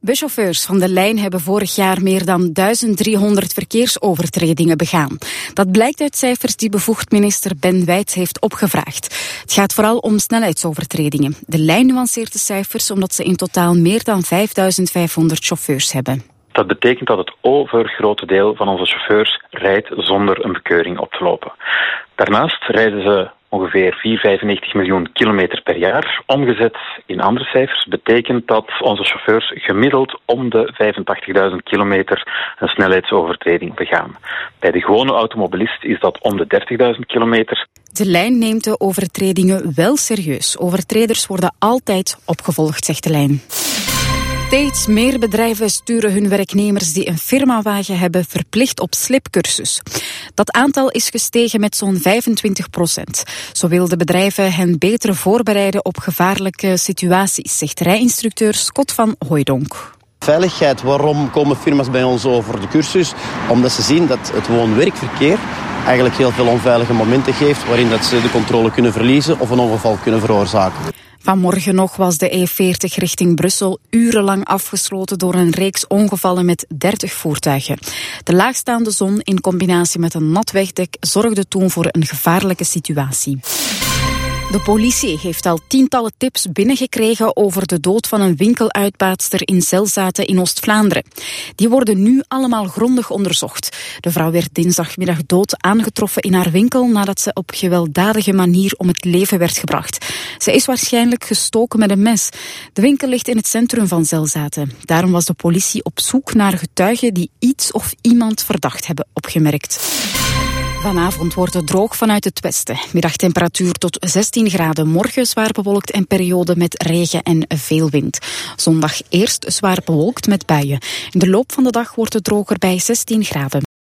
Buschauffeurs van de lijn hebben vorig jaar meer dan 1300 verkeersovertredingen begaan. Dat blijkt uit cijfers die bevoegd minister Ben Wijts heeft opgevraagd. Het gaat vooral om snelheidsovertredingen. De lijn nuanceert de cijfers omdat ze in totaal meer dan 5500 chauffeurs hebben. Dat betekent dat het overgrote deel van onze chauffeurs rijdt zonder een bekeuring op te lopen. Daarnaast rijden ze ongeveer 4,95 miljoen kilometer per jaar. Omgezet in andere cijfers betekent dat onze chauffeurs gemiddeld om de 85.000 kilometer een snelheidsovertreding begaan. Bij de gewone automobilist is dat om de 30.000 kilometer. De lijn neemt de overtredingen wel serieus. Overtreders worden altijd opgevolgd, zegt de lijn. Steeds meer bedrijven sturen hun werknemers die een firmawagen hebben verplicht op slipcursus. Dat aantal is gestegen met zo'n 25%. Zo wilden bedrijven hen beter voorbereiden op gevaarlijke situaties, zegt rijinstructeur Scott van Hooijdonk. Veiligheid, waarom komen firma's bij ons over de cursus? Omdat ze zien dat het woon-werkverkeer eigenlijk heel veel onveilige momenten geeft waarin dat ze de controle kunnen verliezen of een ongeval kunnen veroorzaken. Vanmorgen nog was de E40 richting Brussel urenlang afgesloten door een reeks ongevallen met 30 voertuigen. De laagstaande zon in combinatie met een nat wegdek zorgde toen voor een gevaarlijke situatie. De politie heeft al tientallen tips binnengekregen over de dood van een winkeluitbaatster in Zelzaten in Oost-Vlaanderen. Die worden nu allemaal grondig onderzocht. De vrouw werd dinsdagmiddag dood aangetroffen in haar winkel nadat ze op gewelddadige manier om het leven werd gebracht. Ze is waarschijnlijk gestoken met een mes. De winkel ligt in het centrum van Zelzaten. Daarom was de politie op zoek naar getuigen die iets of iemand verdacht hebben opgemerkt. Vanavond wordt het droog vanuit het westen. Middagtemperatuur tot 16 graden. Morgen zwaar bewolkt en periode met regen en veel wind. Zondag eerst zwaar bewolkt met buien. In de loop van de dag wordt het droger bij 16 graden.